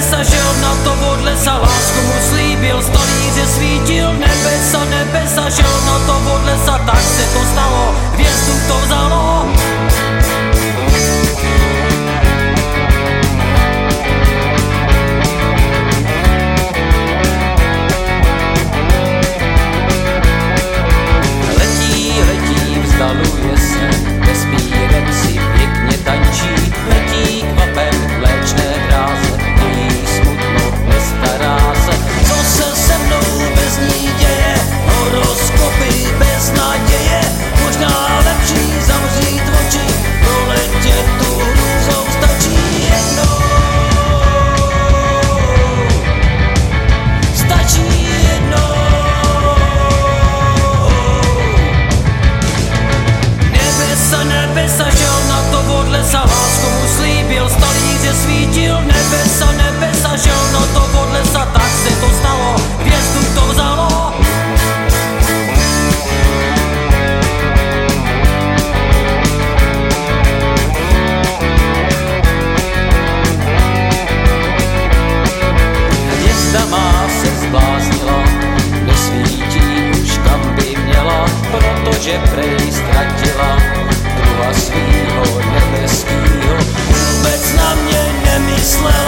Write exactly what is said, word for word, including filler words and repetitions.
nebesa, šel na to od lesa, lásku mu slíbil, z talíře svítil. Nebesa, nebesa, šel na to od lesa, tak se to stalo, hvězdu to vzalo. Letí, letí, vzdaluje se, vesmírem si pěkně tančí. Letí kvapem mléčné dráze, její smutno nestará se. Co se se mnou bez ní děje, horoskopy bez naděje. Možná lepší zavřít oči, proletět tu hrůzou stačí jednou. Stačí jednou. Nebesa, nebesa, šel na to od lesa, lásku mu slíbil, z talíře svítil. Nebesa, nebesa, šel na to od lesa, tak se to stalo, hvězdu to vzalo. Hvězda má se zbláznila, nesvítí už kam by měla, protože prej ztratila druha svýho nebeskýho. Vůbec na mě nemyslela.